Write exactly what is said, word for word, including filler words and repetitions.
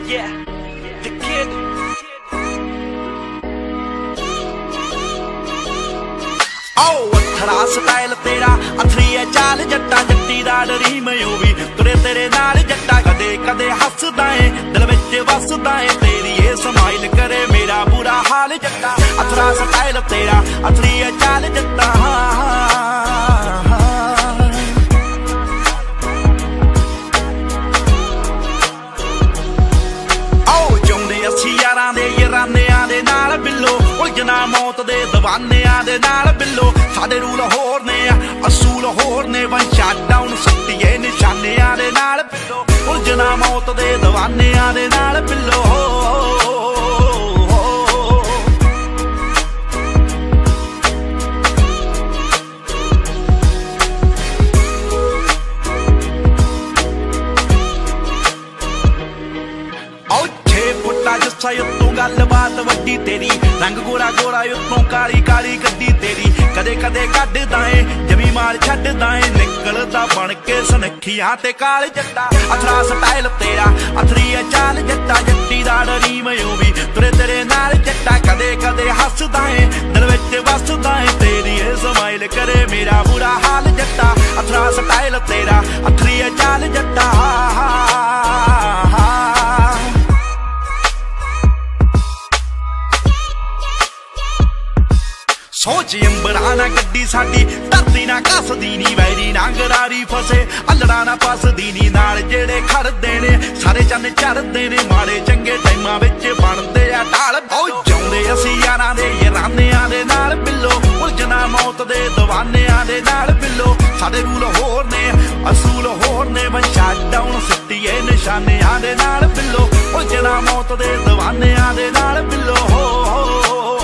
Yeah, the kid. Oh, अथरा style तेरा अथरी है चाल जट्टा जट्टी दा डरी मैं भी तुरे तेरे नाल जट्टा कदे कदे हसदा है दिल विच वसदा है तेरी ये स्माइल करे मेरा बुरा हाल जट्टा अथरा स्टाइल तेरा अथरी है चाल जट्टा उलझना मौत दे दवानियां दे नाल बिल्लो साडे रूल होर ने असूल होर ने वन शट डाउन सट्टिए निशानियां दे नाल बिल्लो उलझना मौत दे दवानियां दे नाल बिल्लो जस्सा उत्तों गलबात वड्डी तेरी रंग गोरा गोरा उत्तों काली काली गड्डी तेरी कदे कदे कड्डदा है जमी मार छड्डदा है निकलदा बन के सनखियां ते काल जट्टा अथरा स्टाइल तेरा अथरी है चाल जट्टा जट्टी दा डरी मैं भी तुरे तेरे नाल जट्टा कदे कदे हसदा है दिल विच वसदा है तेरी ये स्माइल करे मेरा बुरा हाल जट्टा अथरा स्टाइल तेरा अथरी है चाल जट्टा सोच अंबरा ना गड्डी साडी धरती ना कसदी नी वैरी ना गरारी फसे अल्लड़ा ना फसदी नी नाल जेड़े खड़दे ने सारे चंद चढ़दे ने माड़े चंगे टाइमां विच बनदे आ ढाल ओ जाउंदे असीं यारां दे यारानियां दे नाल बिल्लो उलझना मौत दे दवानियां दे नाल बिल्लो साडे रूल होर ने असूल होर ने वन शट डाउन सट्टिए निशानियां दे नाल बिल्लो उलझना मौत दे दवानियां दे नाल बिल्लो